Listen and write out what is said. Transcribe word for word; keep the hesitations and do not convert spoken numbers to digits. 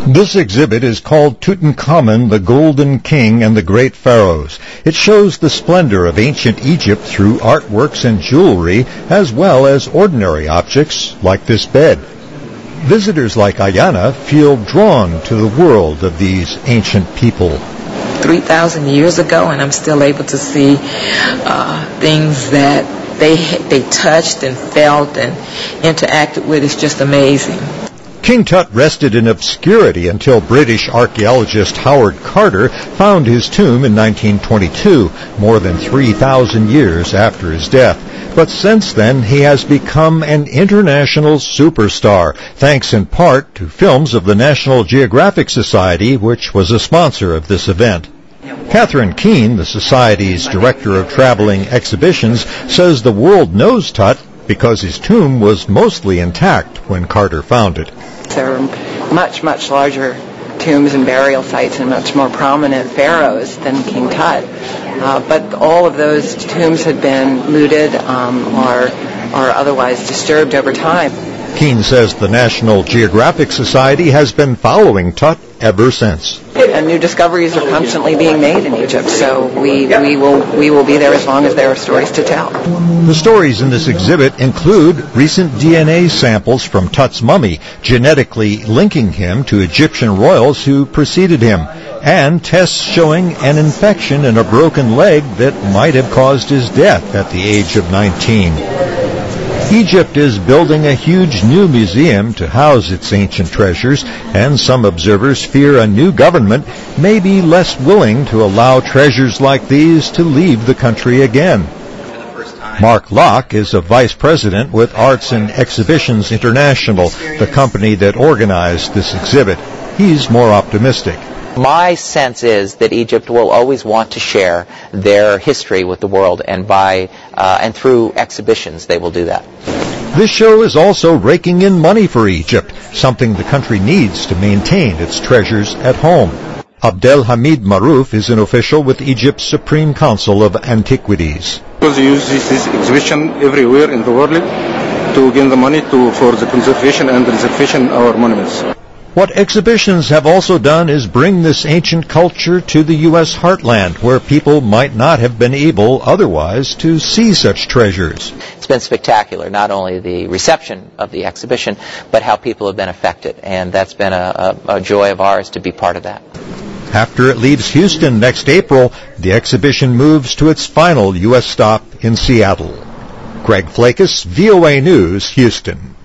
This exhibit is called Tutankhamun, the Golden King and the Great Pharaohs. It shows the splendor of ancient Egypt through artworks and jewelry, as well as ordinary objects like this bed. Visitors like Ayana feel drawn to the world of these ancient people. three thousand years ago, and I'm still able to see uh, things that they they touched and felt and interacted with. It's just amazing. King Tut rested in obscurity until British archaeologist Howard Carter found his tomb in nineteen twenty-two, more than three thousand years after his death. But since then, he has become an international superstar, thanks in part to films of the National Geographic Society, which was a sponsor of this event. Catherine Keene, the Society's Director of Traveling Exhibitions, says the world knows Tut because his tomb was mostly intact when Carter found it. There are much, much larger tombs and burial sites and much more prominent pharaohs than King Tut. Uh, but all of those tombs had been looted um, or, or otherwise disturbed over time. Keene says the National Geographic Society has been following Tut ever since. And new discoveries are constantly being made in Egypt, so we, we will we will be there as long as there are stories to tell. The stories in this exhibit include recent D N A samples from Tut's mummy, genetically linking him to Egyptian royals who preceded him, and tests showing an infection in a broken leg that might have caused his death at the age of nineteen. Egypt is building a huge new museum to house its ancient treasures, and some observers fear a new government may be less willing to allow treasures like these to leave the country again. Mark Locke is a vice president with Arts and Exhibitions International, the company that organized this exhibit. He's more optimistic. My sense is that Egypt will always want to share their history with the world, and by uh, and through exhibitions they will do that. This show is also raking in money for Egypt, something the country needs to maintain its treasures at home. Abdelhamid Marouf is an official with Egypt's Supreme Council of Antiquities. Because you use this, this exhibition everywhere in the world to gain the money to, for the conservation and preservation of our monuments. What exhibitions have also done is bring this ancient culture to the U S heartland, where people might not have been able otherwise to see such treasures. It's been spectacular, not only the reception of the exhibition, but how people have been affected, and that's been a, a, a joy of ours to be part of that. After it leaves Houston next April, the exhibition moves to its final U S stop in Seattle. Greg Flakus, V O A News, Houston.